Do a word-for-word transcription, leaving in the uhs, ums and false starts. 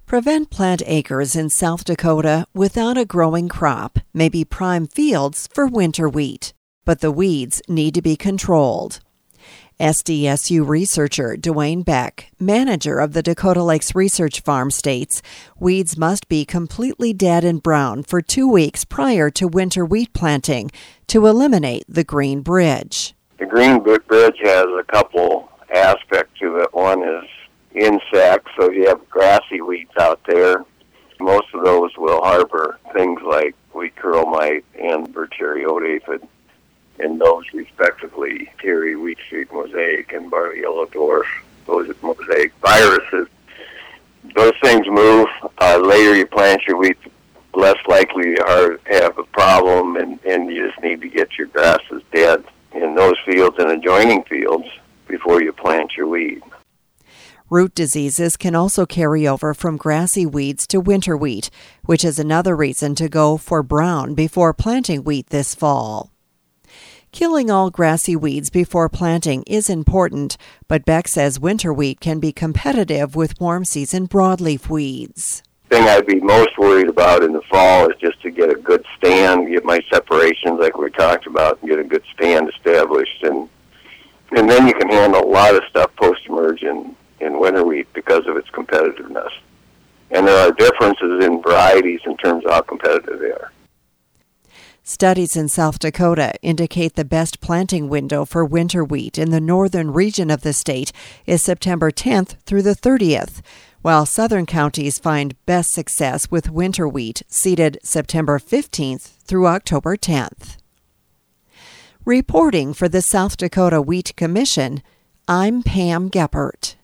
Prevent plant acres in South Dakota without a growing crop may be prime fields for winter wheat, but the weeds need to be controlled. S D S U researcher Dwayne Beck, manager of the Dakota Lakes Research Farm, states weeds must be completely dead and brown for two weeks prior to winter wheat planting to eliminate the green bridge. The green bridge has a couple aspects to it. One is insects, so if you have grassy weeds out there, most of those will harbor things like wheat curl mite and Burcheriota aphid, and those respectively carry wheat streak mosaic and barley yellow dwarf. Those mosaic viruses. Those things move. Uh, later you plant your wheat, less likely to have a problem, and, and you just need to get your grasses dead in those fields and adjoining fields before you plant your wheat. Root diseases can also carry over from grassy weeds to winter wheat, which is another reason to go for brown before planting wheat this fall. Killing all grassy weeds before planting is important, but Beck says winter wheat can be competitive with warm season broadleaf weeds. The thing I'd be most worried about in the fall is just to get a good stand, get my separations like we talked about, and get a good stand established, and and then you can handle a lot of stuff post-emerge in, in winter wheat because of its competitiveness. And there are differences in varieties in terms of how competitive they are. Studies in South Dakota indicate the best planting window for winter wheat in the northern region of the state is September tenth through the thirtieth, while southern counties find best success with winter wheat seeded September fifteenth through October tenth. Reporting for the South Dakota Wheat Commission, I'm Pam Geppert.